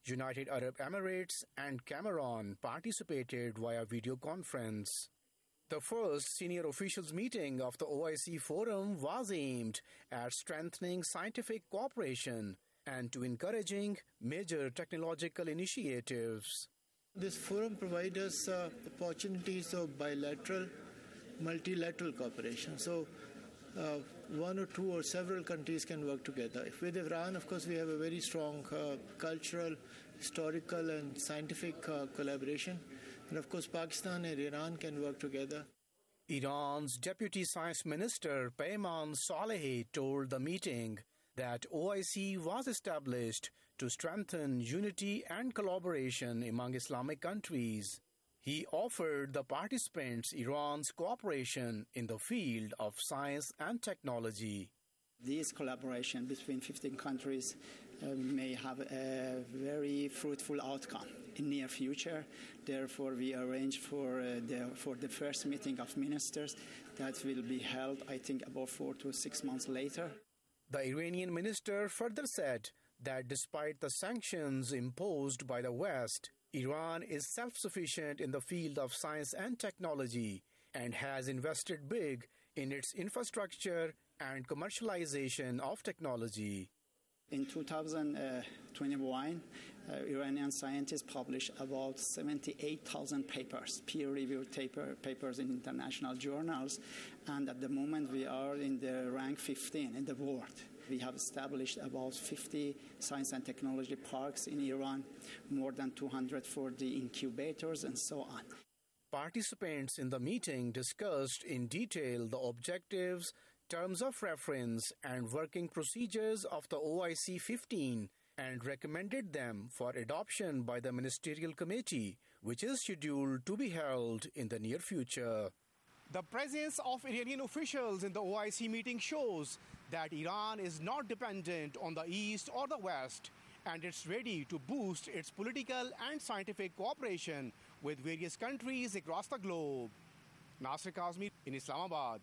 United Arab Emirates and Cameroon participated via video conference. The first senior officials meeting of the OIC Forum was aimed at strengthening scientific cooperation and to encouraging major technological initiatives. This forum provides us opportunities of bilateral, multilateral cooperation. So one or two or several countries can work together. With Iran, of course, we have a very strong cultural, historical and scientific collaboration. And of course, Pakistan and Iran can work together. Iran's Deputy Science Minister Peyman Salehi told the meeting that OIC was established to strengthen unity and collaboration among Islamic countries. He offered the participants Iran's cooperation in the field of science and technology. This collaboration between 15 countries may have a very fruitful outcome in near future. Therefore, we arrange for the first meeting of ministers that will be held, I think, about 4 to 6 months later. The Iranian minister further said that despite the sanctions imposed by the West, Iran is self-sufficient in the field of science and technology and has invested big in its infrastructure and commercialization of technology. In 2021, Iranian scientists published about 78,000 papers, peer-reviewed papers in international journals, and at the moment we are in the rank 15 in the world. We have established about 50 science and technology parks in Iran, more than 240 incubators, and so on. Participants in the meeting discussed in detail the objectives, terms of reference, and working procedures of the OIC 15 and recommended them for adoption by the Ministerial Committee, which is scheduled to be held in the near future. The presence of Iranian officials in the OIC meeting shows that Iran is not dependent on the East or the West, and it's ready to boost its political and scientific cooperation with various countries across the globe. Nasir Kazmi in Islamabad.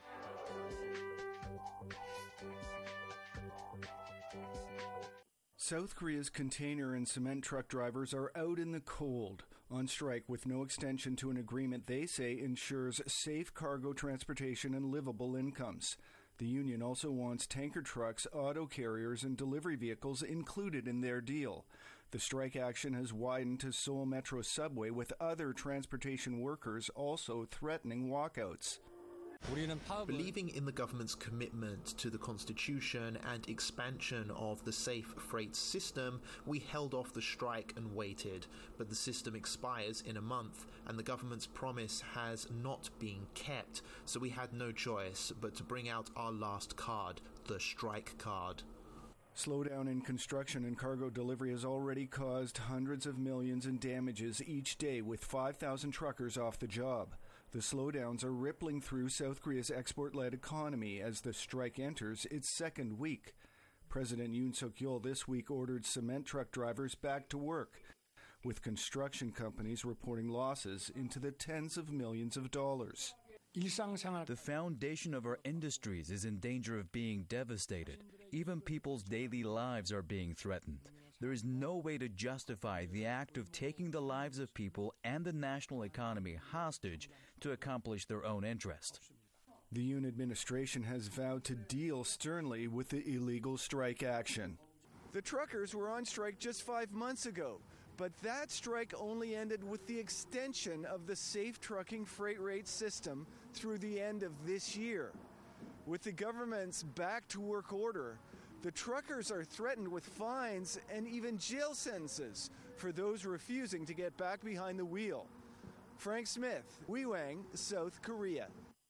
South Korea's container and cement truck drivers are out in the cold, on strike with no extension to an agreement they say ensures safe cargo transportation and livable incomes. The union also wants tanker trucks, auto carriers, and delivery vehicles included in their deal. The strike action has widened to Seoul Metro subway, with other transportation workers also threatening walkouts. Believing in the government's commitment to the Constitution and expansion of the safe freight system, we held off the strike and waited. But the system expires in a month, and the government's promise has not been kept, so we had no choice but to bring out our last card, the strike card. Slowdown in construction and cargo delivery has already caused hundreds of millions in damages each day, with 5,000 truckers off the job. The slowdowns are rippling through South Korea's export-led economy as the strike enters its second week. President Yoon Suk-yeol this week ordered cement truck drivers back to work, with construction companies reporting losses into the tens of millions of dollars. The foundation of our industries is in danger of being devastated. Even people's daily lives are being threatened. There is no way to justify the act of taking the lives of people and the national economy hostage to accomplish their own interest. The Yoon administration has vowed to deal sternly with the illegal strike action. The truckers were on strike just 5 months ago. But that strike only ended with the extension of the safe trucking freight rate system through the end of this year. With the government's back-to-work order, the truckers are threatened with fines and even jail sentences for those refusing to get back behind the wheel. Frank Smith, Uiwang, South Korea.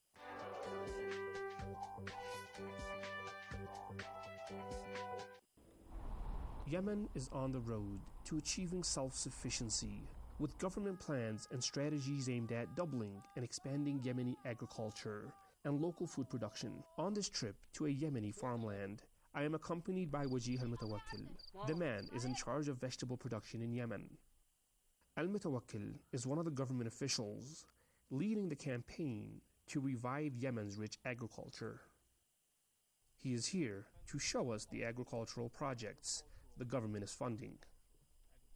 Yemen is on the road to achieving self-sufficiency, with government plans and strategies aimed at doubling and expanding Yemeni agriculture and local food production. On this trip to a Yemeni farmland, I am accompanied by Wajih Al-Mutawakkil. The man is in charge of vegetable production in Yemen. Al-Mutawakkil is one of the government officials leading the campaign to revive Yemen's rich agriculture. He is here to show us the agricultural projects the government is funding.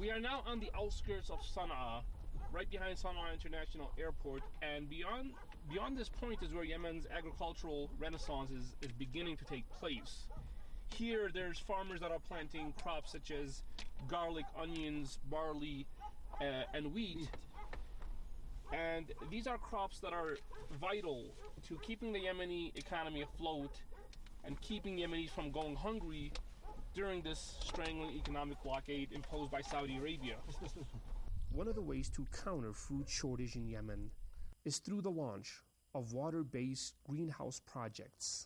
We are now on the outskirts of Sana'a, right behind Sana'a International Airport, and beyond this point is where Yemen's agricultural renaissance is beginning to take place. Here, there's farmers that are planting crops such as garlic, onions, barley, and wheat. And these are crops that are vital to keeping the Yemeni economy afloat and keeping Yemenis from going hungry during this strangling economic blockade imposed by Saudi Arabia. One of the ways to counter food shortage in Yemen is through the launch of water-based greenhouse projects.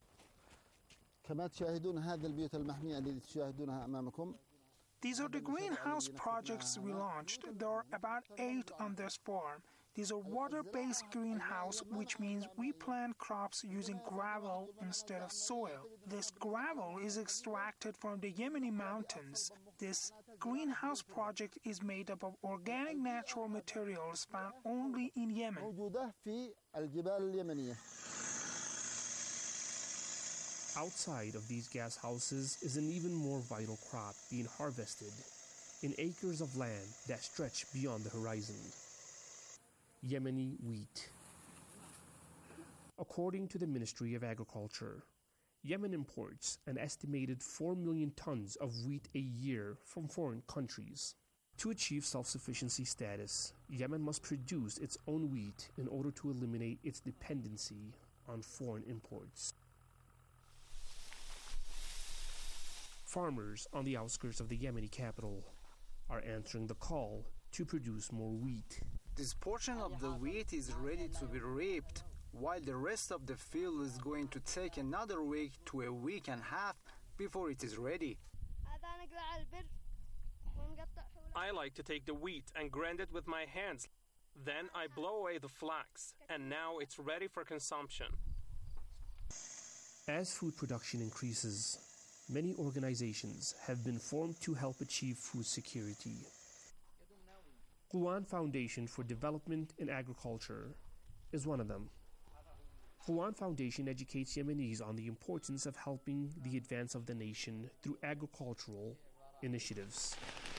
These are the greenhouse projects we launched. There are about 8 on this farm. These are water-based greenhouse, which means we plant crops using gravel instead of soil. This gravel is extracted from the Yemeni mountains. This greenhouse project is made up of organic natural materials found only in Yemen. Outside of these gas houses is an even more vital crop being harvested in acres of land that stretch beyond the horizon. Yemeni wheat. According to the Ministry of Agriculture, Yemen imports an estimated 4 million tons of wheat a year from foreign countries. To achieve self-sufficiency status, Yemen must produce its own wheat in order to eliminate its dependency on foreign imports. Farmers on the outskirts of the Yemeni capital are answering the call to produce more wheat. This portion of the wheat is ready to be reaped, while the rest of the field is going to take another week to a week and a half before it is ready. I like to take the wheat and grind it with my hands. Then I blow away the flax, and now it's ready for consumption. As food production increases, many organizations have been formed to help achieve food security. Quwan Foundation for Development in Agriculture is one of them. Quwan Foundation educates Yemenis on the importance of helping the advance of the nation through agricultural initiatives.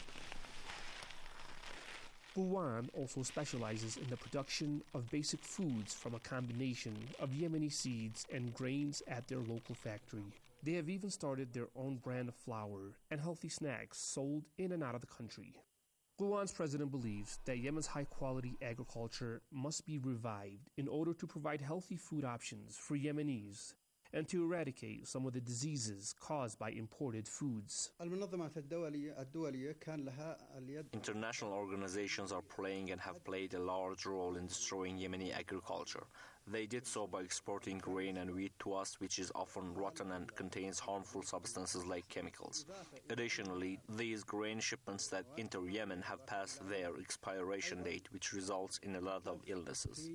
Quwan also specializes in the production of basic foods from a combination of Yemeni seeds and grains at their local factory. They have even started their own brand of flour and healthy snacks sold in and out of the country. Quwan's president believes that Yemen's high-quality agriculture must be revived in order to provide healthy food options for Yemenis and to eradicate some of the diseases caused by imported foods. International organizations are playing and have played a large role in destroying Yemeni agriculture. They did so by exporting grain and wheat to us, which is often rotten and contains harmful substances like chemicals. Additionally, these grain shipments that enter Yemen have passed their expiration date, which results in a lot of illnesses.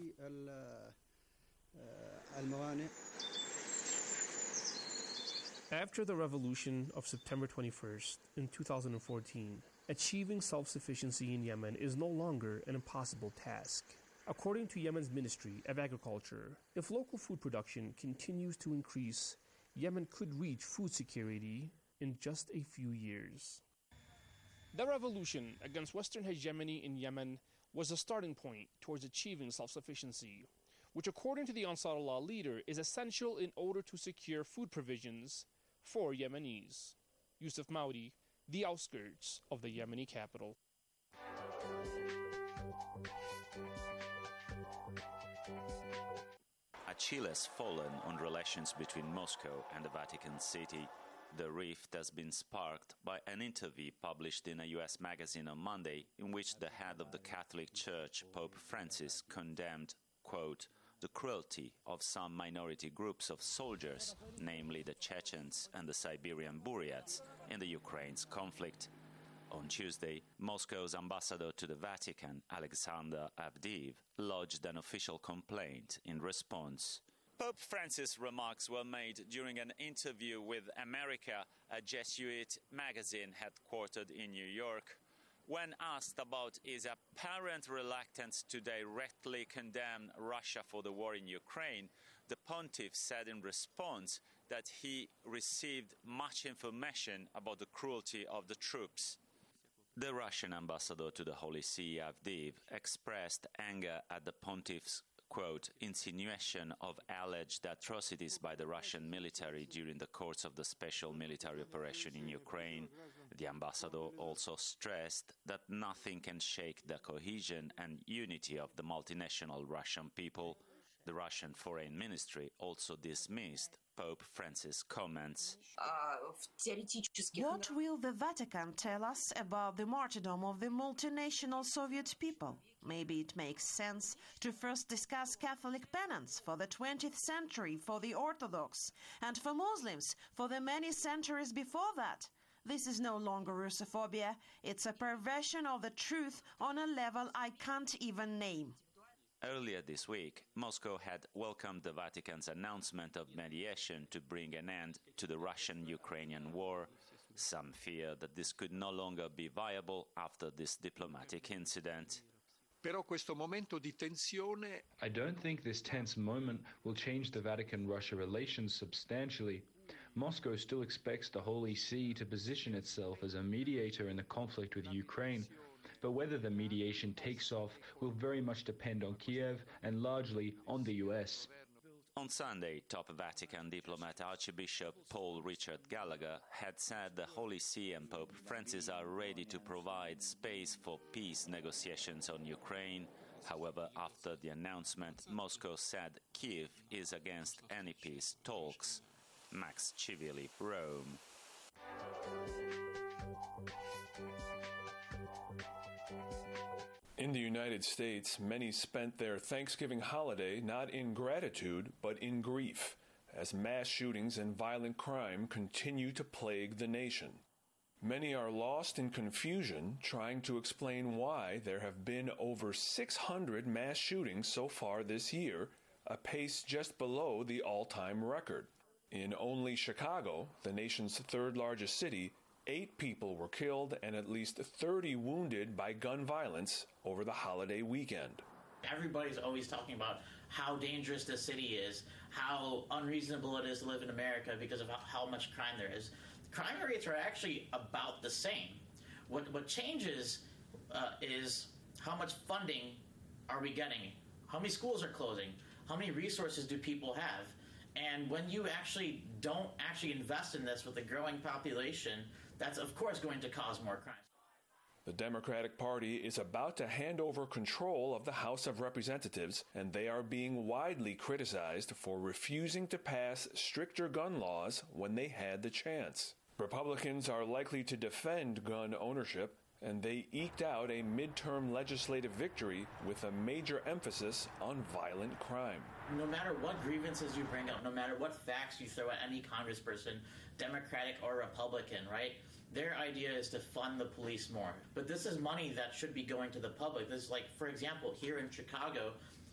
After the revolution of September 21st in 2014, achieving self-sufficiency in Yemen is no longer an impossible task. According to Yemen's Ministry of Agriculture, if local food production continues to increase, Yemen could reach food security in just a few years. The revolution against Western hegemony in Yemen was a starting point towards achieving self-sufficiency, which according to the Ansarullah leader is essential in order to secure food provisions for Yemenis. Yusuf Maudi, the outskirts of the Yemeni capital. A chill has fallen on relations between Moscow and the Vatican City. The rift has been sparked by an interview published in a U.S. magazine on Monday, in which the head of the Catholic Church, Pope Francis, condemned, quote, the cruelty of some minority groups of soldiers, namely the Chechens and the Siberian Buryats, in the Ukraine's conflict. On Tuesday, Moscow's ambassador to the Vatican, Alexander Avdiv, lodged an official complaint in response. Pope Francis' remarks were made during an interview with America, a Jesuit magazine headquartered in New York. When asked about his apparent reluctance to directly condemn Russia for the war in Ukraine, the pontiff said in response that he received much information about the cruelty of the troops. The Russian ambassador to the Holy See, Avdiv, expressed anger at the pontiff's, quote, insinuation of alleged atrocities by the Russian military during the course of the special military operation in Ukraine. The ambassador also stressed that nothing can shake the cohesion and unity of the multinational Russian people. The Russian Foreign Ministry also dismissed Pope Francis' comments. What will the Vatican tell us about the martyrdom of the multinational Soviet people? Maybe it makes sense to first discuss Catholic penance for the 20th century for the Orthodox and for Muslims for the many centuries before that. This is no longer Russophobia. It's a perversion of the truth on a level I can't even name. Earlier this week, Moscow had welcomed the Vatican's announcement of mediation to bring an end to the Russian-Ukrainian war. Some fear that this could no longer be viable after this diplomatic incident. I don't think this tense moment will change the Vatican-Russia relations substantially. Moscow still expects the Holy See to position itself as a mediator in the conflict with Ukraine. But whether the mediation takes off will very much depend on Kiev and largely on the US. On Sunday, top Vatican diplomat Archbishop Paul Richard Gallagher had said the Holy See and Pope Francis are ready to provide space for peace negotiations on Ukraine. However, after the announcement, Moscow said Kiev is against any peace talks. Max Chivili, Rome. In the United States, many spent their Thanksgiving holiday not in gratitude, but in grief, as mass shootings and violent crime continue to plague the nation. Many are lost in confusion, trying to explain why there have been over 600 mass shootings so far this year, a pace just below the all-time record. In only Chicago, the nation's third-largest city, 8 people were killed and at least 30 wounded by gun violence over the holiday weekend. Everybody's always talking about how dangerous the city is, how unreasonable it is to live in America because of how much crime there is. Crime rates are actually about the same. What changes is how much funding are we getting, how many schools are closing, how many resources do people have. And when you actually don't invest in this with a growing population, that's of course going to cause more crime. The Democratic Party is about to hand over control of the House of Representatives, and they are being widely criticized for refusing to pass stricter gun laws when they had the chance. Republicans are likely to defend gun ownership, and they eked out a midterm legislative victory with a major emphasis on violent crime. No matter what grievances you bring up, no matter what facts you throw at any congressperson, Democratic or Republican, right? Their idea is to fund the police more. But this is money that should be going to the public. This is like, for example, here in Chicago,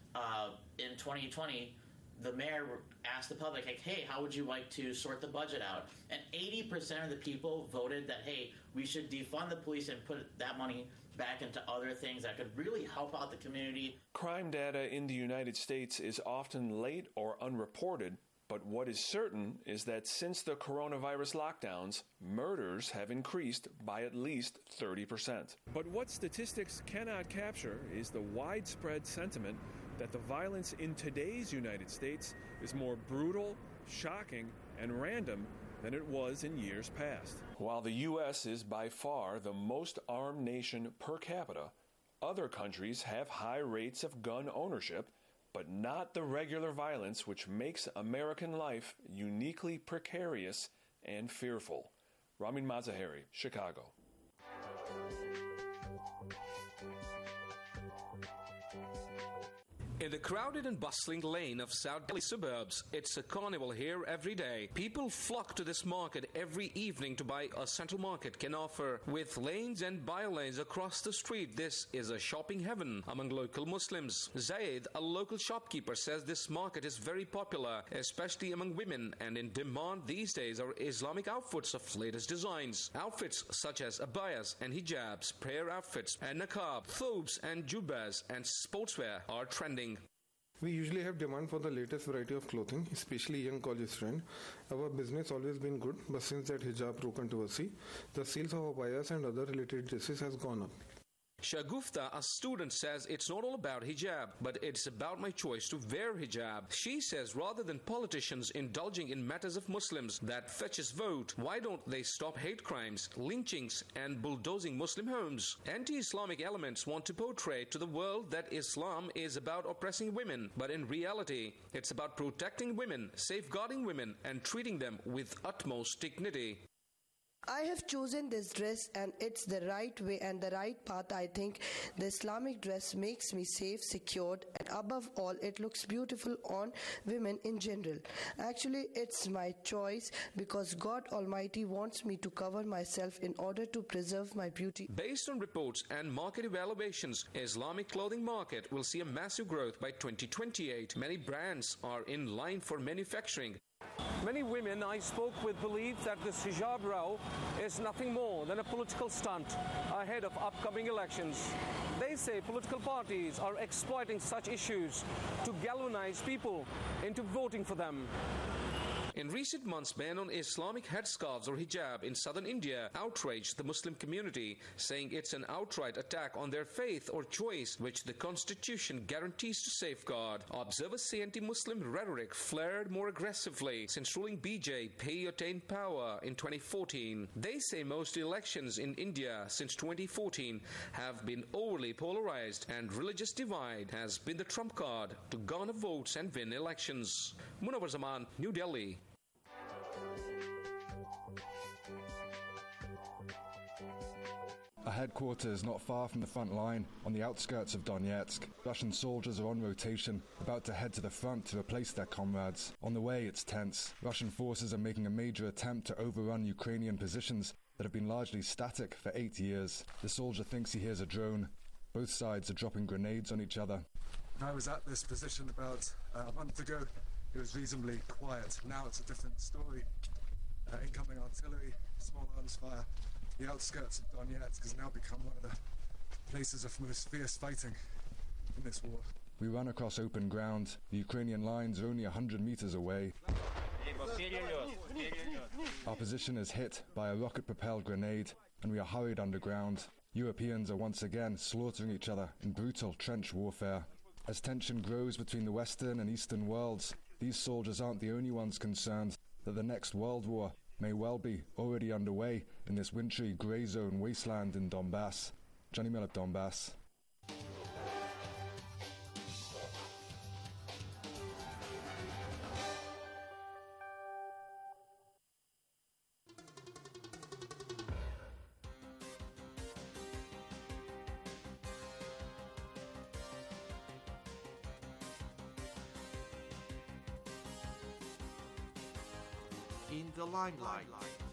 in 2020, the mayor asked the public, like, hey, how would you like to sort the budget out? And 80% of the people voted that, hey, we should defund the police and put that money back into other things that could really help out the community. Crime data in the United States is often late or unreported, but what is certain is that since the coronavirus lockdowns, murders have increased by at least 30%. But what statistics cannot capture is the widespread sentiment that the violence in today's United States is more brutal, shocking, and random than it was in years past. While the U.S. is by far the most armed nation per capita, other countries have high rates of gun ownership, but not the regular violence which makes American life uniquely precarious and fearful. Ramin Mazaheri, Chicago. In the crowded and bustling lane of South Delhi suburbs, it's a carnival here every day. People flock to this market every evening to buy a central market can offer. With lanes and by-lanes across the street, this is a shopping heaven among local Muslims. Zaid, a local shopkeeper, says this market is very popular, especially among women, and in demand these days are Islamic outfits of latest designs. Outfits such as abayas and hijabs, prayer outfits and niqab, thobes and jubbas and sportswear are trending. We usually have demand for the latest variety of clothing, especially young college trend. Our business always been good, but since that hijab controversy, the sales of abayas and other related dresses has gone up. Shagufta, a student, says it's not all about hijab, but it's about my choice to wear hijab. She says rather than politicians indulging in matters of Muslims that fetches vote, why don't they stop hate crimes, lynchings and bulldozing Muslim homes? Anti-Islamic elements want to portray to the world that Islam is about oppressing women, but in reality, it's about protecting women, safeguarding women and treating them with utmost dignity. I have chosen this dress and it's the right way and the right path. I think the Islamic dress makes me safe, secured, and above all, it looks beautiful on women in general. Actually, it's my choice because God Almighty wants me to cover myself in order to preserve my beauty. Based on reports and market evaluations, Islamic clothing market will see a massive growth by 2028. Many brands are in line for manufacturing. Many women I spoke with believe that this hijab row is nothing more than a political stunt ahead of upcoming elections. They say political parties are exploiting such issues to galvanize people into voting for them. In recent months, ban on Islamic headscarves or hijab in southern India outraged the Muslim community, saying it's an outright attack on their faith or choice, which the constitution guarantees to safeguard. Observers say anti-Muslim rhetoric flared more aggressively since ruling BJP attained power in 2014. They say most elections in India since 2014 have been overly polarized, and religious divide has been the trump card to garner votes and win elections. Munawar Zaman, New Delhi. A headquarters not far from the front line, on the outskirts of Donetsk. Russian soldiers are on rotation, about to head to the front to replace their comrades. On the way, it's tense. Russian forces are making a major attempt to overrun Ukrainian positions that have been largely static for 8 years. The soldier thinks he hears a drone. Both sides are dropping grenades on each other. I was at this position about a month ago. It was reasonably quiet. Now it's a different story. Incoming artillery, small arms fire. The outskirts of Donetsk has now become one of the places of most fierce fighting in this war. We run across open ground. The Ukrainian lines are only 100 meters away. Our position is hit by a rocket-propelled grenade, and we are hurried underground. Europeans are once again slaughtering each other in brutal trench warfare. As tension grows between the Western and Eastern worlds, these soldiers aren't the only ones concerned that the next world war may well be already underway in this wintry grey zone wasteland in Donbass. Johnny Miller, Donbass. In the limelight.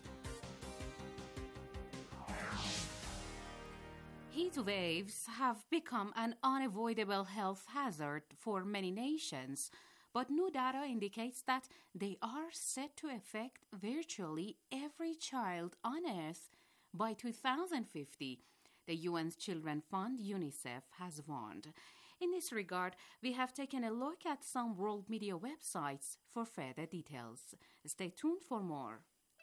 Heat waves have become an unavoidable health hazard for many nations, but new data indicates that they are set to affect virtually every child on Earth by 2050. The UN's Children Fund, UNICEF, has warned. In this regard, we have taken a look at some world media websites for further details. Stay tuned for more.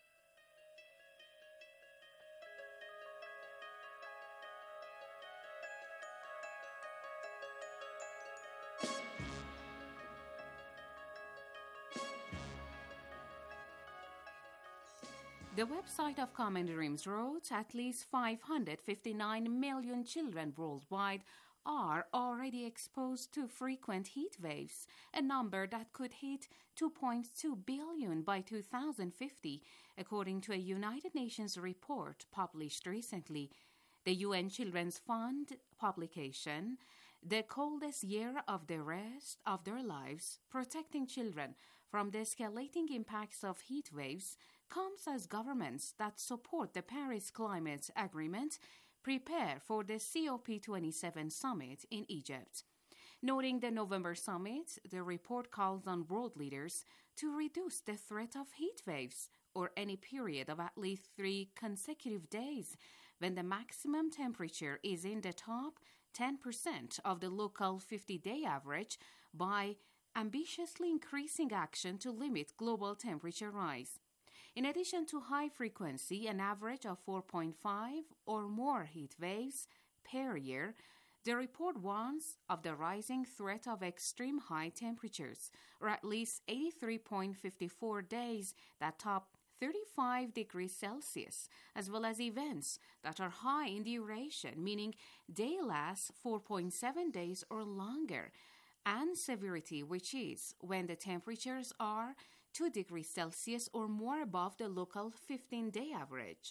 The website of Common Dreams wrote at least 559 million children worldwide are already exposed to frequent heat waves, a number that could hit 2.2 billion by 2050, according to a United Nations report published recently. The UN Children's Fund publication, The Coldest Year of the Rest of Their Lives, Protecting Children from the Escalating Impacts of Heat Waves, comes as governments that support the Paris Climate Agreement prepare for the COP27 summit in Egypt. Noting the November summit, the report calls on world leaders to reduce the threat of heat waves or any period of at least 3 consecutive days when the maximum temperature is in the top 10% of the local 50-day average by ambitiously increasing action to limit global temperature rise. In addition to high frequency, an average of 4.5 or more heat waves per year, the report warns of the rising threat of extreme high temperatures, or at least 83.54 days that top 35 degrees Celsius, as well as events that are high in duration, meaning they last 4.7 days or longer, and severity, which is when the temperatures are 2 degrees Celsius or more above the local 15-day average.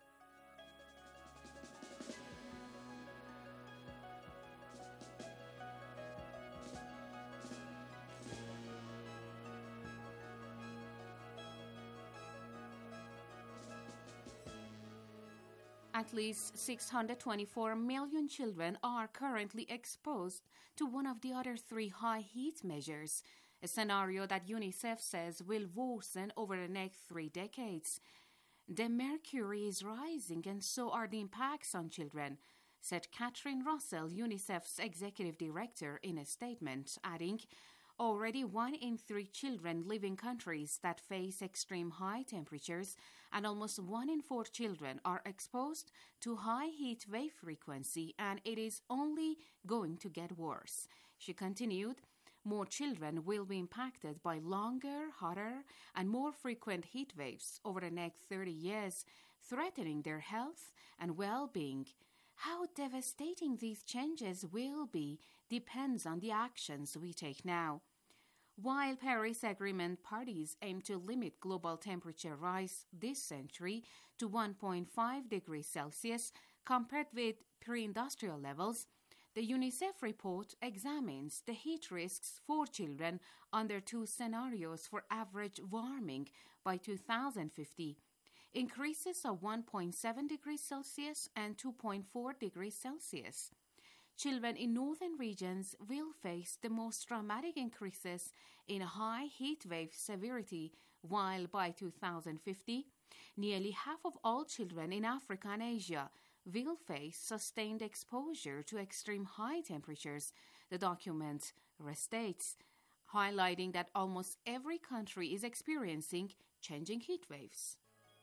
At least 624 million children are currently exposed to one of the other three high heat measures, a scenario that UNICEF says will worsen over the next 3 decades. The mercury is rising and so are the impacts on children, said Catherine Russell, UNICEF's executive director, in a statement, adding, already 1 in 3 children live in countries that face extreme high temperatures, and almost 1 in 4 children are exposed to high heat wave frequency, and it is only going to get worse. She continued, more children will be impacted by longer, hotter, and more frequent heat waves over the next 30 years, threatening their health and well-being. How devastating these changes will be depends on the actions we take now. While Paris Agreement parties aim to limit global temperature rise this century to 1.5 degrees Celsius compared with pre-industrial levels, the UNICEF report examines the heat risks for children under 2 scenarios for average warming by 2050. Increases of 1.7 degrees Celsius and 2.4 degrees Celsius. Children in northern regions will face the most dramatic increases in high heat wave severity, while by 2050, nearly half of all children in Africa and Asia will face sustained exposure to extreme high temperatures, the document restates, highlighting that almost every country is experiencing changing heat waves.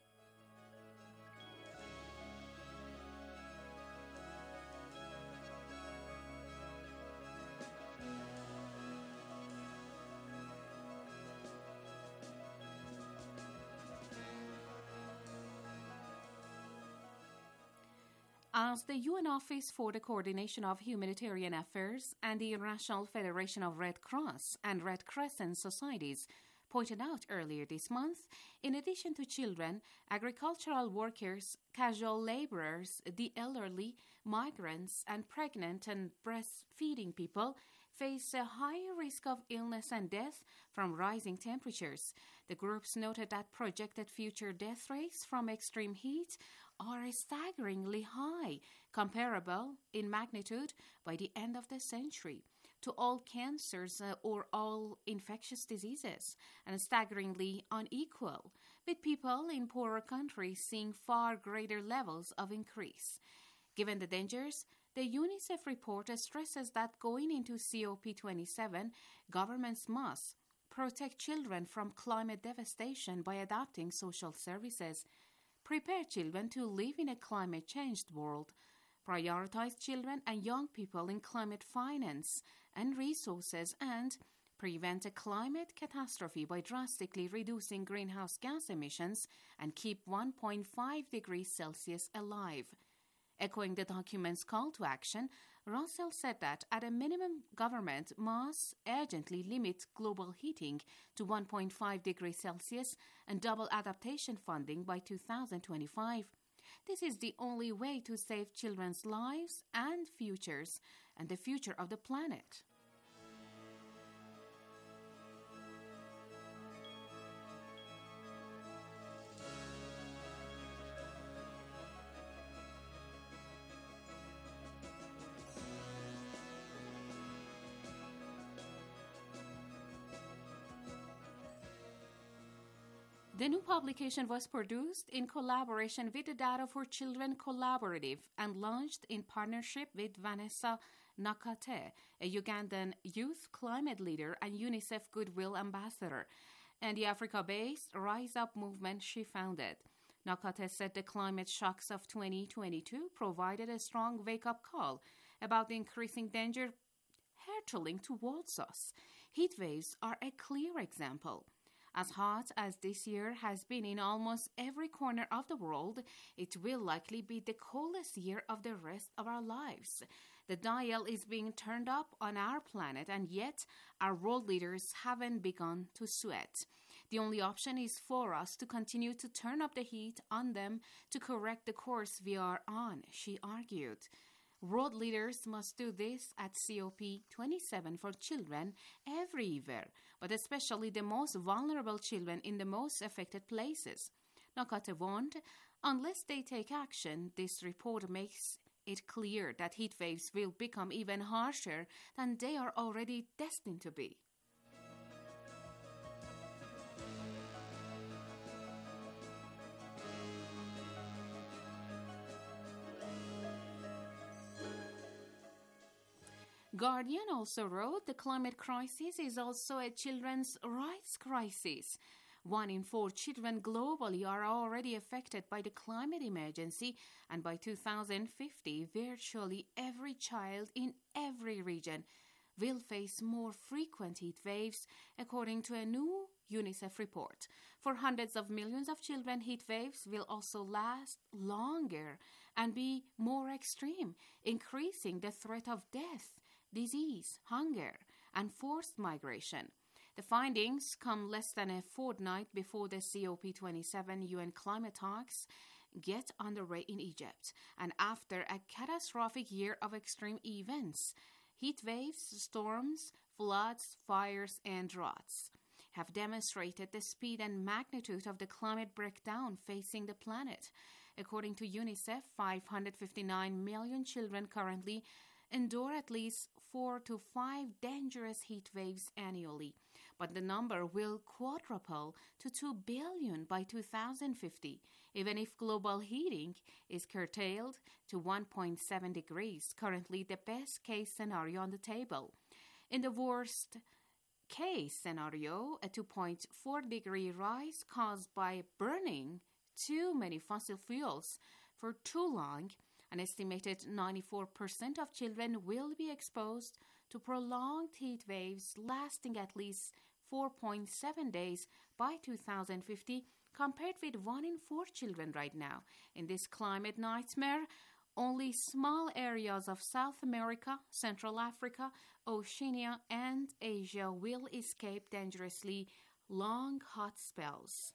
As the UN Office for the Coordination of Humanitarian Affairs and the International Federation of Red Cross and Red Crescent Societies pointed out earlier this month, in addition to children, agricultural workers, casual laborers, the elderly, migrants, and pregnant and breastfeeding people face a higher risk of illness and death from rising temperatures. The groups noted that projected future death rates from extreme heat are staggeringly high, comparable in magnitude by the end of the century to all cancers or all infectious diseases, and staggeringly unequal, with people in poorer countries seeing far greater levels of increase. Given the dangers, the UNICEF report stresses that going into COP27, governments must protect children from climate devastation by adapting social services, prepare children to live in a climate-changed world, prioritize children and young people in climate finance and resources, and prevent a climate catastrophe by drastically reducing greenhouse gas emissions and keep 1.5 degrees Celsius alive. Echoing the document's call to action, Russell said that at a minimum, government must urgently limit global heating to 1.5 degrees Celsius and double adaptation funding by 2025. This is the only way to save children's lives and futures and the future of the planet. The new publication was produced in collaboration with the Data for Children Collaborative and launched in partnership with Vanessa Nakate, a Ugandan youth climate leader and UNICEF Goodwill Ambassador, and the Africa-based Rise Up movement she founded. Nakate said the climate shocks of 2022 provided a strong wake-up call about the increasing danger hurtling towards us. Heat waves are a clear example. As hot as this year has been in almost every corner of the world, it will likely be the coldest year of the rest of our lives. The dial is being turned up on our planet, and yet our world leaders haven't begun to sweat. The only option is for us to continue to turn up the heat on them to correct the course we are on, she argued. World leaders must do this at COP27 for children everywhere, but especially the most vulnerable children in the most affected places. Nakate warned, unless they take action, this report makes it clear that heat waves will become even harsher than they are already destined to be. Guardian also wrote, the climate crisis is also a children's rights crisis. 1 in 4 children globally are already affected by the climate emergency, and by 2050, virtually every child in every region will face more frequent heat waves, according to a new UNICEF report. For hundreds of millions of children, heat waves will also last longer and be more extreme, increasing the threat of death, disease, hunger, and forced migration. The findings come less than a fortnight before the COP27 UN climate talks get underway in Egypt, and after a catastrophic year of extreme events. Heat waves, storms, floods, fires, and droughts have demonstrated the speed and magnitude of the climate breakdown facing the planet. According to UNICEF, 559 million children currently endure at least 4 to 5 dangerous heat waves annually, but the number will quadruple to 2 billion by 2050, even if global heating is curtailed to 1.7 degrees, currently the best-case scenario on the table. In the worst-case scenario, a 2.4-degree rise caused by burning too many fossil fuels for too long, an estimated 94% of children will be exposed to prolonged heat waves lasting at least 4.7 days by 2050, compared with 1 in 4 children right now. In this climate nightmare, only small areas of South America, Central Africa, Oceania, and Asia will escape dangerously long hot spells.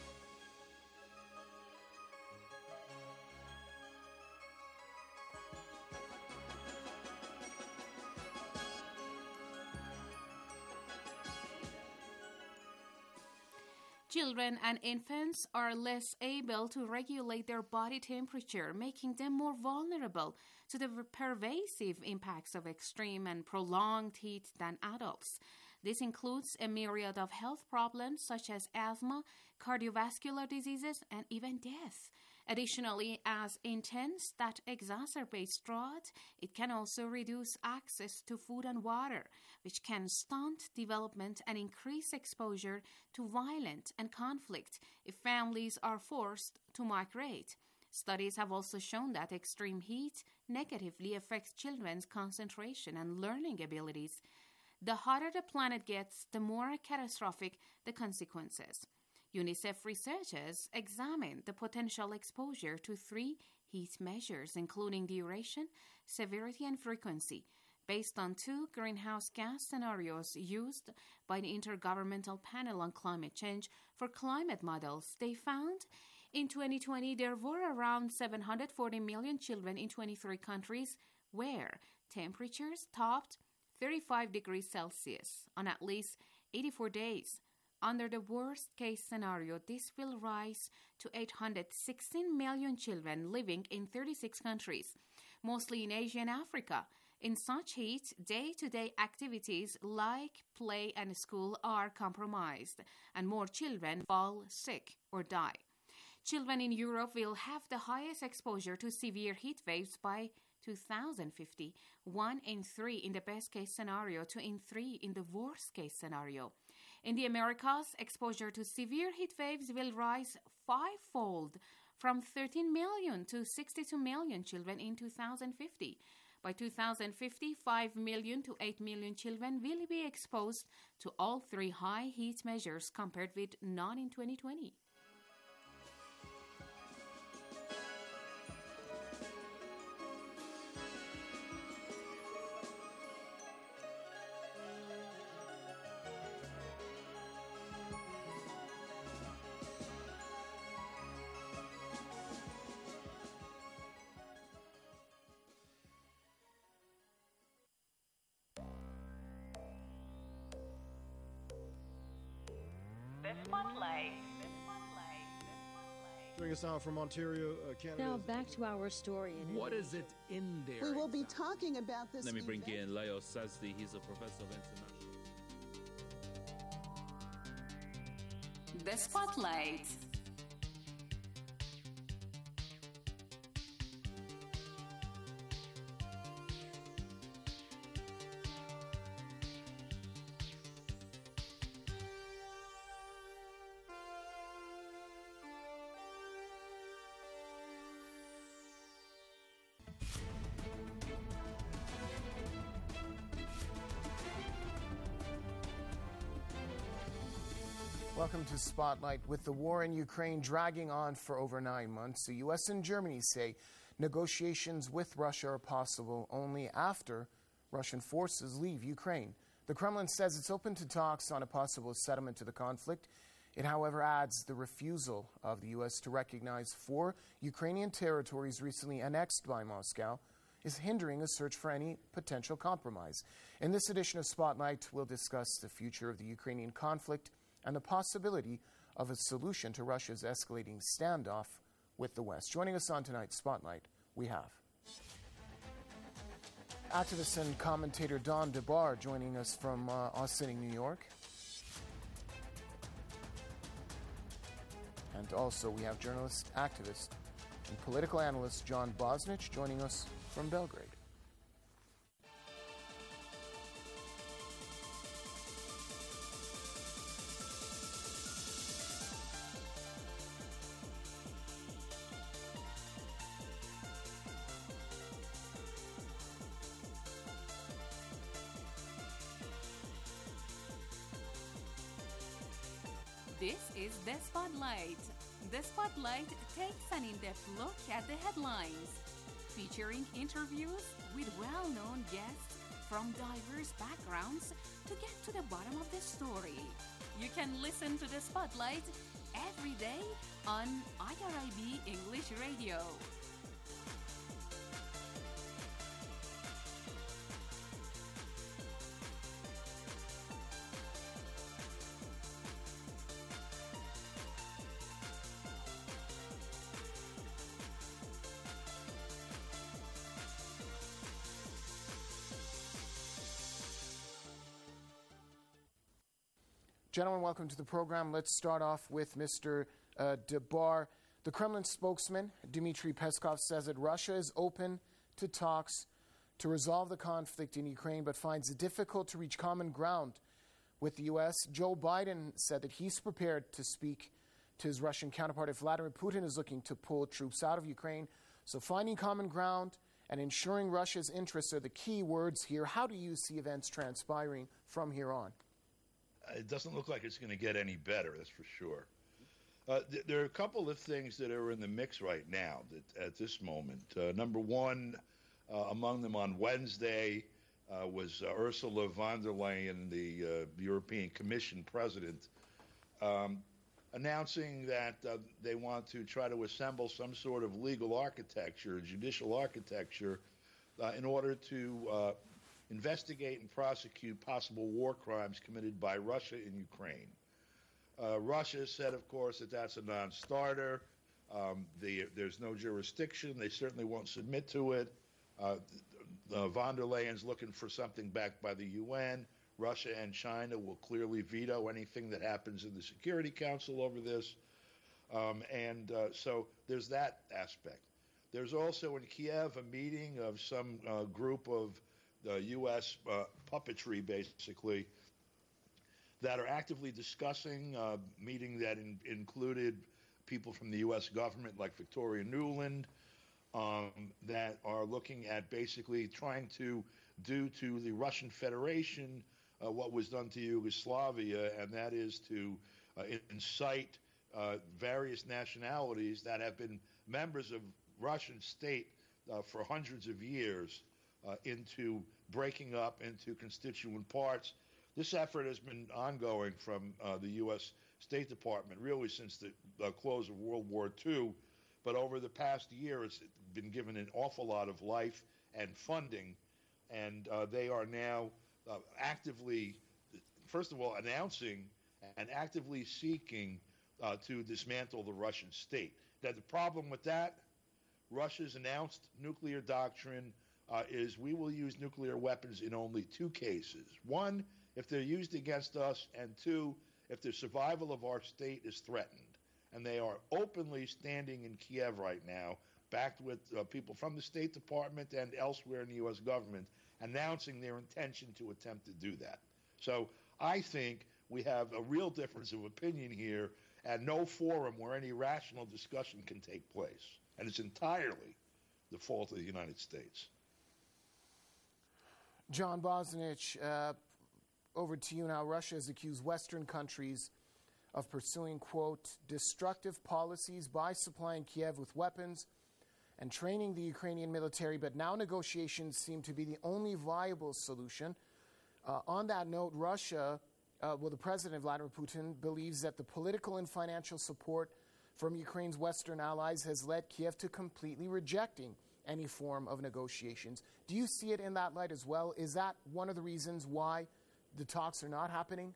Children and infants are less able to regulate their body temperature, making them more vulnerable to the pervasive impacts of extreme and prolonged heat than adults. This includes a myriad of health problems such as asthma, cardiovascular diseases, and even death. Additionally, as intense that exacerbates drought, it can also reduce access to food and water, which can stunt development and increase exposure to violence and conflict if families are forced to migrate. Studies have also shown that extreme heat negatively affects children's concentration and learning abilities. The hotter the planet gets, the more catastrophic the consequences. UNICEF researchers examined the potential exposure to 3 heat measures, including duration, severity, and frequency, based on 2 greenhouse gas scenarios used by the Intergovernmental Panel on Climate Change for climate models. They found in 2020 there were around 740 million children in 23 countries where temperatures topped 35 degrees Celsius on at least 84 days. Under the worst-case scenario, this will rise to 816 million children living in 36 countries, mostly in Asia and Africa. In such heat, day-to-day activities like play and school are compromised, and more children fall sick or die. Children in Europe will have the highest exposure to severe heat waves by 2050, 1 in 3 in the best-case scenario, 2 in 3 in the worst-case scenario. In the Americas, exposure to severe heat waves will rise fivefold, from 13 million to 62 million children in 2050. By 2050, 5 million to 8 million children will be exposed to all 3 high heat measures compared with none in 2020. Joining us now from Ontario, Canada. Now back to our story. What is it in there? We will be talking about this. Let me bring in Leo Sazdi. He's a professor of international. The Spotlight. Welcome to Spotlight. With the war in Ukraine dragging on for over 9 months, the U.S. and Germany say negotiations with Russia are possible only after Russian forces leave Ukraine. The Kremlin says it's open to talks on a possible settlement to the conflict. It, however, adds the refusal of the U.S. to recognize 4 Ukrainian territories recently annexed by Moscow is hindering a search for any potential compromise. In this edition of Spotlight, we'll discuss the future of the Ukrainian conflict and the possibility of a solution to Russia's escalating standoff with the West. Joining us on tonight's Spotlight, we have activist and commentator Don DeBar joining us from Austin, New York. And also we have journalist, activist, and political analyst John Bosnich joining us from Belgrade. This is The Spotlight. The Spotlight takes an in-depth look at the headlines, featuring interviews with well-known guests from diverse backgrounds to get to the bottom of the story. You can listen to The Spotlight every day on IRIB English Radio. Gentlemen, welcome to the program. Let's start off with Mr. DeBar. The Kremlin spokesman, Dmitry Peskov, says that Russia is open to talks to resolve the conflict in Ukraine, but finds it difficult to reach common ground with the U.S. Joe Biden said that he's prepared to speak to his Russian counterpart if Vladimir Putin is looking to pull troops out of Ukraine. So finding common ground and ensuring Russia's interests are the key words here. How do you see events transpiring from here on? It doesn't look like it's going to get any better, that's for sure. There are a couple of things that are in the mix right now at this moment. Number one, among them on Wednesday was Ursula von der Leyen, the European Commission president, announcing that they want to try to assemble some sort of legal architecture, judicial architecture, in order to investigate and prosecute possible war crimes committed by Russia in Ukraine. Russia said, of course, that that's a non-starter. There's no jurisdiction. They certainly won't submit to it. Von der Leyen's looking for something backed by the UN. Russia and China will clearly veto anything that happens in the Security Council over this. So there's that aspect. There's also in Kiev a meeting of some group of U.S. Puppetry, basically, that are actively discussing, meeting that included people from the U.S. government like Victoria Nuland, that are looking at basically trying to do to the Russian Federation what was done to Yugoslavia, and that is to incite various nationalities that have been members of Russian state for hundreds of years into breaking up into constituent parts. This effort has been ongoing from the U.S. State Department really since the close of World War II, but over the past year it's been given an awful lot of life and funding, and they are now actively, first of all, announcing and actively seeking to dismantle the Russian state. Now, the problem with that, Russia's announced nuclear doctrine is we will use nuclear weapons in only two cases. One, if they're used against us, and two, if the survival of our state is threatened. And they are openly standing in Kiev right now, backed with people from the State Department and elsewhere in the U.S. government, announcing their intention to attempt to do that. So I think we have a real difference of opinion here and no forum where any rational discussion can take place. And it's entirely the fault of the United States. John Bosnich, over to you now. Russia has accused Western countries of pursuing, quote, destructive policies by supplying Kiev with weapons and training the Ukrainian military, but now negotiations seem to be the only viable solution. On that note, Russia, the President Vladimir Putin believes that the political and financial support from Ukraine's Western allies has led Kiev to completely rejecting any form of negotiations. Do you see it in that light as well? Is that one of the reasons why the talks are not happening?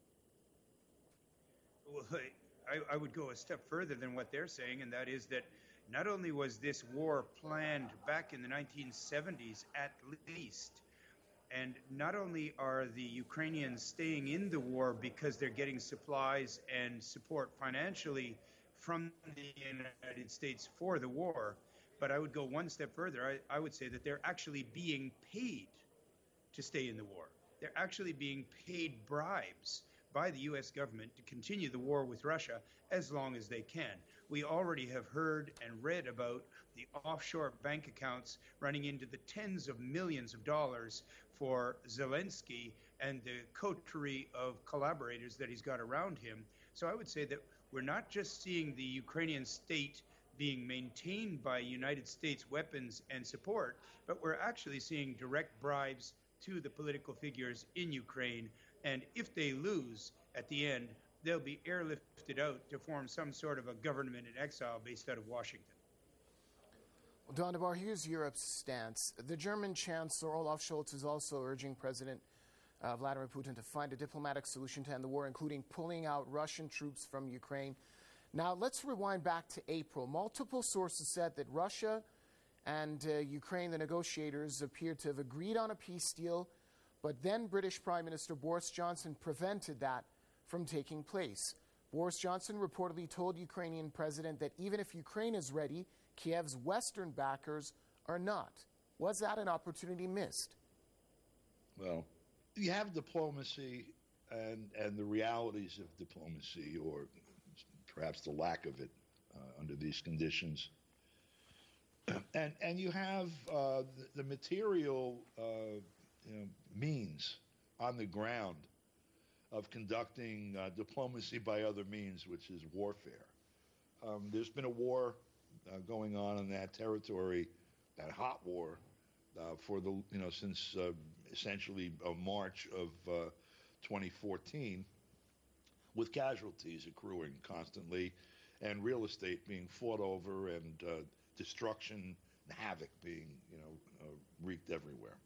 Well, I would go a step further than what they're saying, and that is that not only was this war planned back in the 1970s at least, and not only are the Ukrainians staying in the war because they're getting supplies and support financially from the United States for the war, but I would go one step further. I would say that they're actually being paid to stay in the war. They're actually being paid bribes by the U.S. government to continue the war with Russia as long as they can. We already have heard and read about the offshore bank accounts running into the tens of millions of dollars for Zelensky and the coterie of collaborators that he's got around him. So I would say that we're not just seeing the Ukrainian state being maintained by United States weapons and support, but we're actually seeing direct bribes to the political figures in Ukraine. And if they lose at the end, they'll be airlifted out to form some sort of a government in exile based out of Washington. Well, Don DeBar, here's Europe's stance. The German Chancellor Olaf Scholz is also urging President Vladimir Putin to find a diplomatic solution to end the war, including pulling out Russian troops from Ukraine. Now, let's rewind back to April. Multiple sources said that Russia and Ukraine, the negotiators, appeared to have agreed on a peace deal, but then British Prime Minister Boris Johnson prevented that from taking place. Boris Johnson reportedly told Ukrainian president that even if Ukraine is ready, Kiev's Western backers are not. Was that an opportunity missed? Well, you have diplomacy and the realities of diplomacy, or perhaps the lack of it under these conditions. And you have the material means on the ground of conducting diplomacy by other means, which is warfare. There's been a war going on in that territory, that hot war, for the since essentially March of 2014, with casualties accruing constantly, and real estate being fought over, and destruction and havoc being wreaked everywhere.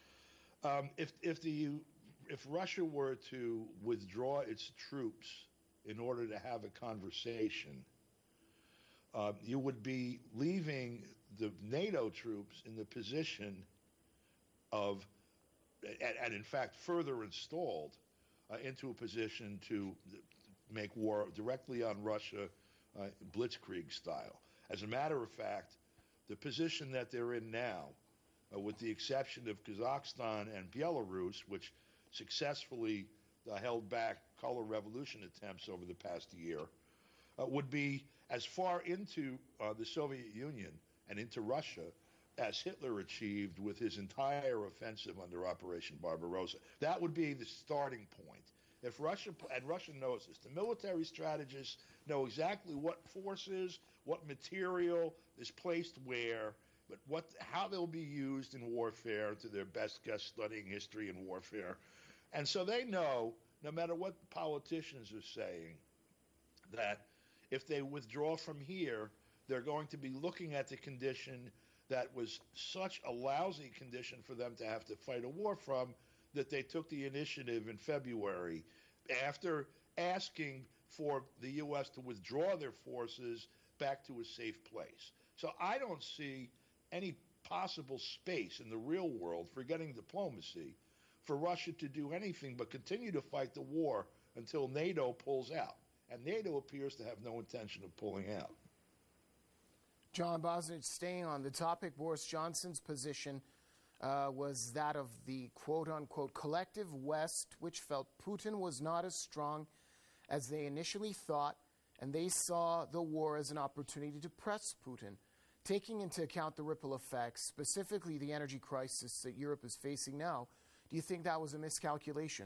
If Russia were to withdraw its troops in order to have a conversation, you would be leaving the NATO troops in the position of, and in fact further installed into a position to make war directly on Russia, blitzkrieg style. As a matter of fact, the position that they're in now, with the exception of Kazakhstan and Belarus, which successfully held back color revolution attempts over the past year, would be as far into the Soviet Union and into Russia as Hitler achieved with his entire offensive under Operation Barbarossa. That would be the starting point. If Russia, and Russia knows this, the military strategists know exactly what forces, what material is placed where, but how they'll be used in warfare to their best guess studying history and warfare. And so they know, no matter what politicians are saying, that if they withdraw from here, they're going to be looking at the condition that was such a lousy condition for them to have to fight a war from, that they took the initiative in February after asking for the U.S. to withdraw their forces back to a safe place. So I don't see any possible space in the real world, forgetting diplomacy, for Russia to do anything but continue to fight the war until NATO pulls out. And NATO appears to have no intention of pulling out. John Bosnich, staying on the topic, Boris Johnson's position was that of the quote-unquote collective West, which felt Putin was not as strong as they initially thought, and they saw the war as an opportunity to press Putin. Taking into account the ripple effects, specifically the energy crisis that Europe is facing now, do you think that was a miscalculation?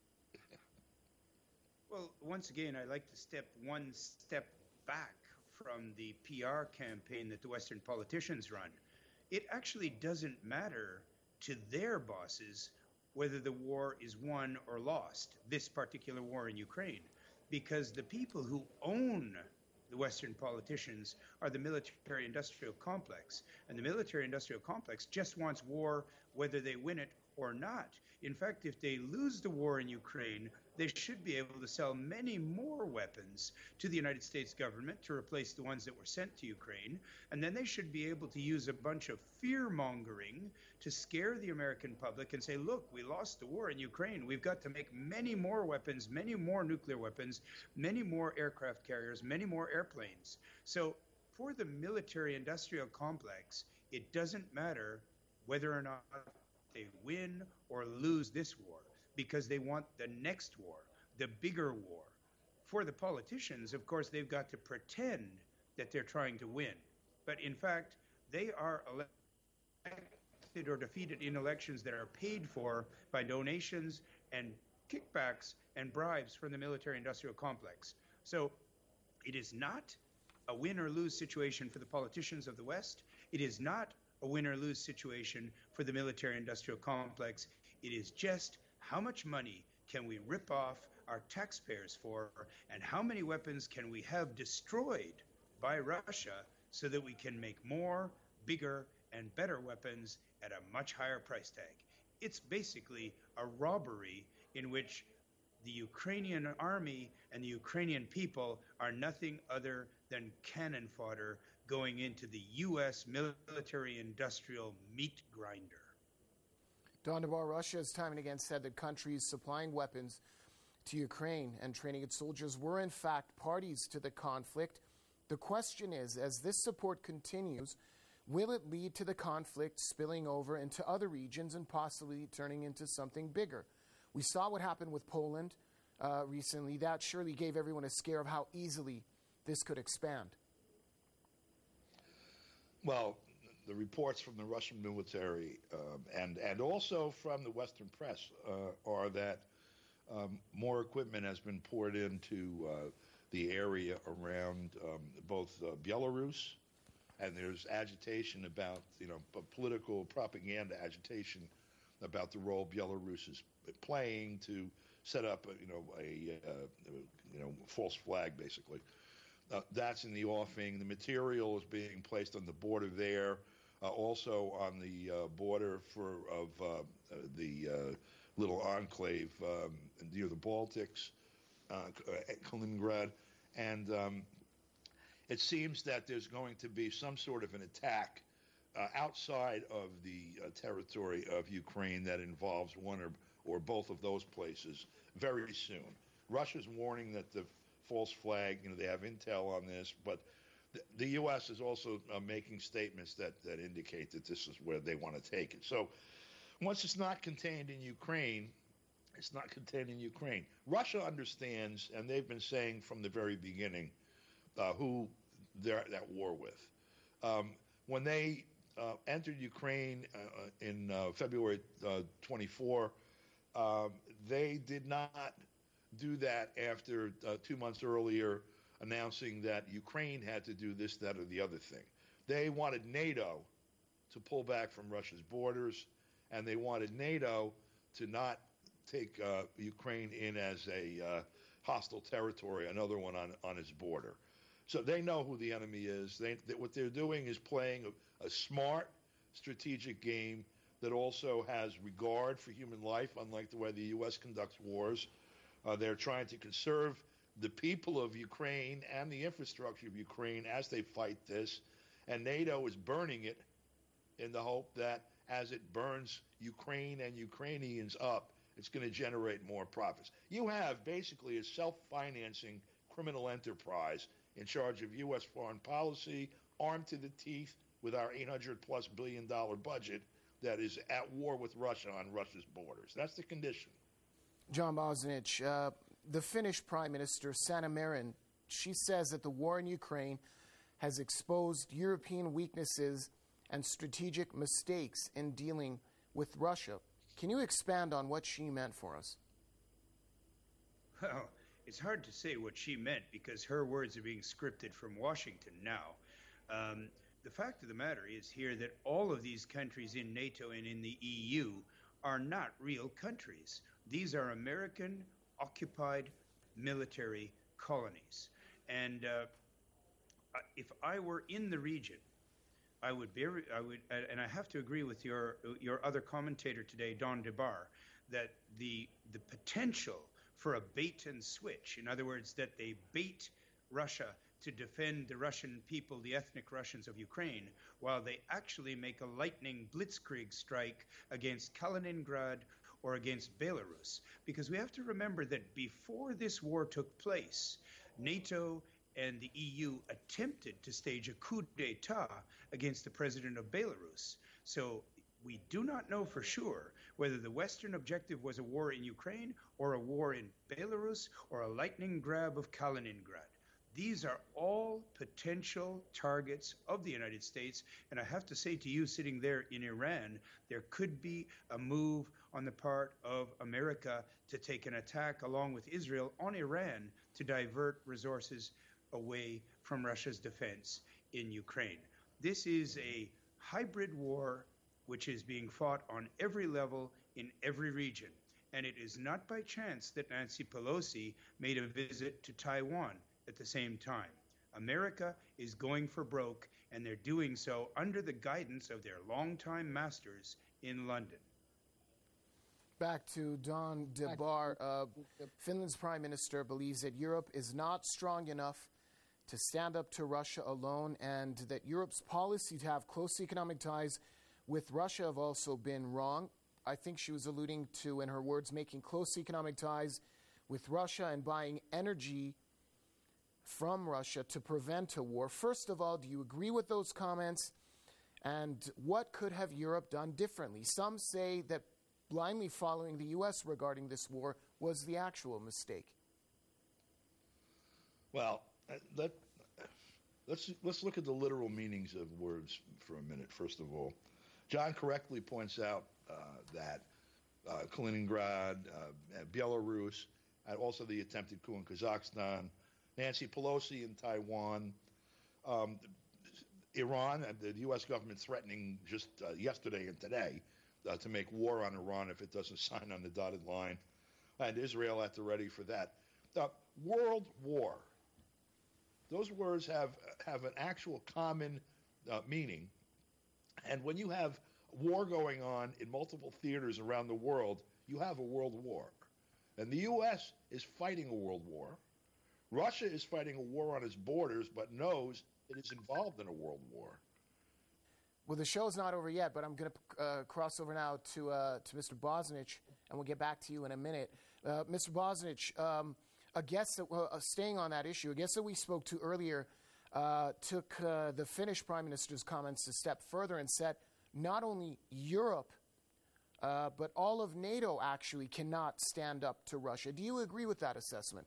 Well, once again, I like to step one step back from the PR campaign that the Western politicians run. It actually doesn't matter to their bosses whether the war is won or lost, this particular war in Ukraine, because the people who own the Western politicians are the military-industrial complex. And the military-industrial complex just wants war whether they win it or not. In fact, if they lose the war in Ukraine, they should be able to sell many more weapons to the United States government to replace the ones that were sent to Ukraine. And then they should be able to use a bunch of fear-mongering to scare the American public and say, look, we lost the war in Ukraine. We've got to make many more weapons, many more nuclear weapons, many more aircraft carriers, many more airplanes. So for the military-industrial complex, it doesn't matter whether or not they win or lose this war, because they want the next war, the bigger war. For the politicians, of course, they've got to pretend that they're trying to win. But in fact, they are elected or defeated in elections that are paid for by donations and kickbacks and bribes from the military-industrial complex. So it is not a win or lose situation for the politicians of the West. It is not a win or lose situation for the military-industrial complex. It is just how much money can we rip off our taxpayers for, and how many weapons can we have destroyed by Russia so that we can make more, bigger, and better weapons at a much higher price tag. It's basically a robbery in which the Ukrainian army and the Ukrainian people are nothing other than cannon fodder going into the U.S. military-industrial meat grinder. Don DeBar, Russia has time and again said that countries supplying weapons to Ukraine and training its soldiers were in fact parties to the conflict. The question is, as this support continues, will it lead to the conflict spilling over into other regions and possibly turning into something bigger? We saw what happened with Poland recently. That surely gave everyone a scare of how easily this could expand. Well, the reports from the Russian military and also from the Western press are that more equipment has been poured into the area around both Belarus, and there's agitation about, political propaganda agitation about the role Belarus is playing to set up, a false flag, basically. That's in the offing. The material is being placed on the border there, also on the border of the little enclave near the Baltics, Kaliningrad, and it seems that there's going to be some sort of an attack outside of the territory of Ukraine that involves one or both of those places very soon. Russia's warning that the false flag, they have intel on this, but the U.S. is also making statements that indicate that this is where they want to take it. So once it's not contained in Ukraine, it's not contained in Ukraine. Russia understands, and they've been saying from the very beginning, who they're at war with. When they entered Ukraine in February 24, they did not do that after 2 months earlier announcing that Ukraine had to do this, that, or the other thing. They wanted NATO to pull back from Russia's borders, and they wanted NATO to not take Ukraine in as a hostile territory, another one on its border. So they know who the enemy is. What they're doing is playing a smart, strategic game that also has regard for human life, unlike the way the U.S. conducts wars. They're trying to conserve the people of Ukraine and the infrastructure of Ukraine as they fight this, and NATO is burning it in the hope that as it burns Ukraine and Ukrainians up, it's going to generate more profits. You have basically a self-financing criminal enterprise in charge of U.S. foreign policy, armed to the teeth with our $800+ billion budget that is at war with Russia on Russia's borders. That's the condition. John Bosnich, the Finnish Prime Minister, Sanna Marin, she says that the war in Ukraine has exposed European weaknesses and strategic mistakes in dealing with Russia. Can you expand on what she meant for us? Well, it's hard to say what she meant because her words are being scripted from Washington now. The fact of the matter is here that all of these countries in NATO and in the EU are not real countries. These are American-occupied military colonies. And if I were in the region, I would, and I have to agree with your other commentator today, Don DeBar, that the potential for a bait and switch, in other words, that they bait Russia to defend the Russian people, the ethnic Russians of Ukraine, while they actually make a lightning blitzkrieg strike against Kaliningrad or against Belarus. Because we have to remember that before this war took place, NATO and the EU attempted to stage a coup d'etat against the president of Belarus. So we do not know for sure whether the Western objective was a war in Ukraine or a war in Belarus or a lightning grab of Kaliningrad. These are all potential targets of the United States. And I have to say to you, sitting there in Iran, there could be a move on the part of America to take an attack along with Israel on Iran to divert resources away from Russia's defense in Ukraine. This is a hybrid war which is being fought on every level in every region. And it is not by chance that Nancy Pelosi made a visit to Taiwan at the same time. America is going for broke, and they're doing so under the guidance of their longtime masters in London. Back to Don DeBar. Finland's prime minister believes that Europe is not strong enough to stand up to Russia alone, and that Europe's policy to have close economic ties with Russia have also been wrong. I think she was alluding to, in her words, making close economic ties with Russia and buying energy from Russia to prevent a war. First of all, do you agree with those comments? And what could have Europe done differently? Some say that blindly following the U.S. regarding this war was the actual mistake. Well, let's look at the literal meanings of words for a minute, first of all. John correctly points out that Kaliningrad, Belarus, and also the attempted coup in Kazakhstan, Nancy Pelosi in Taiwan, Iran, the U.S. government threatening just yesterday and today to make war on Iran if it doesn't sign on the dotted line, and Israel at the ready for that. World war. Those words have an actual common meaning. And when you have war going on in multiple theaters around the world, you have a world war. And the U.S. is fighting a world war. Russia is fighting a war on its borders, but knows it is involved in a world war. Well, the show's not over yet, but I'm going to cross over now to Mr. Bosnich, and we'll get back to you in a minute. Mr. Bosnich, a guest that, staying on that issue, a guest that we spoke to earlier took the Finnish Prime Minister's comments a step further and said not only Europe, but all of NATO actually cannot stand up to Russia. Do you agree with that assessment?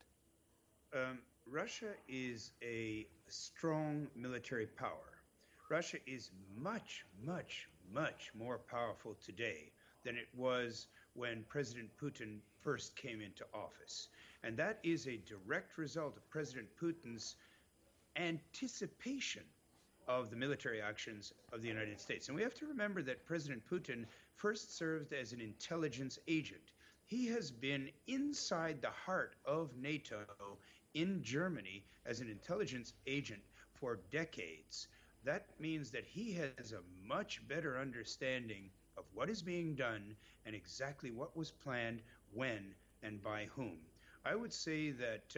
Russia is a strong military power. Russia is much, much, much more powerful today than it was when President Putin first came into office. And that is a direct result of President Putin's anticipation of the military actions of the United States. And we have to remember that President Putin first served as an intelligence agent. He has been inside the heart of NATO in Germany as an intelligence agent for decades. That means that he has a much better understanding of what is being done and exactly what was planned, when, and by whom. I would say that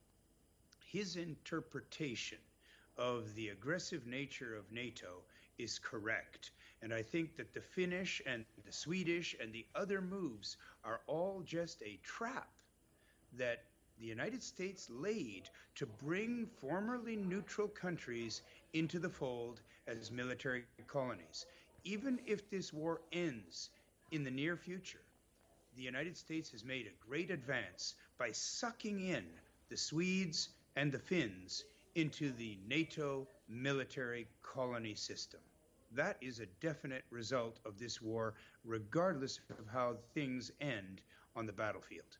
his interpretation of the aggressive nature of NATO is correct. And I think that the Finnish and the Swedish and the other moves are all just a trap that the United States laid to bring formerly neutral countries into the fold as military colonies. Even if this war ends in the near future, the United States has made a great advance by sucking in the Swedes and the Finns into the NATO military colony system. That is a definite result of this war, regardless of how things end on the battlefield.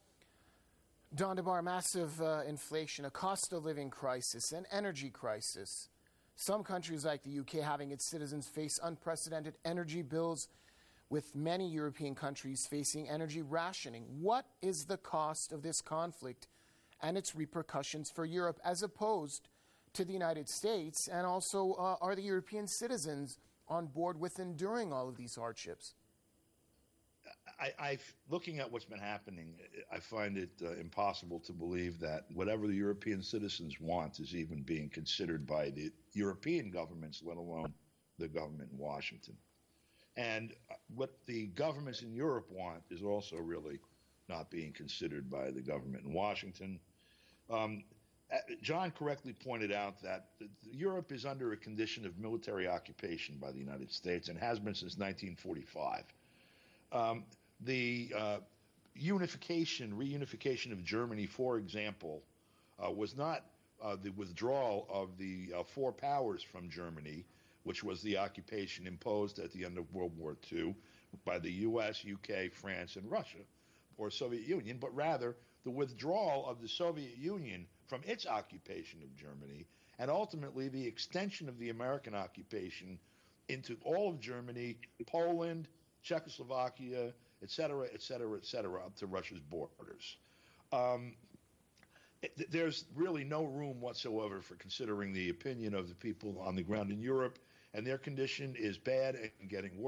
Don DeBar, massive inflation, a cost of living crisis, an energy crisis. Some countries like the UK having its citizens face unprecedented energy bills, with many European countries facing energy rationing. What is the cost of this conflict and its repercussions for Europe as opposed to the United States? And also, are the European citizens on board with enduring all of these hardships? Looking at what's been happening, I find it impossible to believe that whatever the European citizens want is even being considered by the European governments, let alone the government in Washington. And what the governments in Europe want is also really not being considered by the government in Washington. John correctly pointed out that Europe is under a condition of military occupation by the United States and has been since 1945. The reunification of Germany, for example, was not the withdrawal of the four powers from Germany, which was the occupation imposed at the end of World War II by the U.S., UK, France, and Russia, or Soviet Union, but rather the withdrawal of the Soviet Union from its occupation of Germany, and ultimately the extension of the American occupation into all of Germany, Poland, Czechoslovakia, et cetera, up to Russia's borders. There's really no room whatsoever for considering the opinion of the people on the ground in Europe, and their condition is bad and getting worse.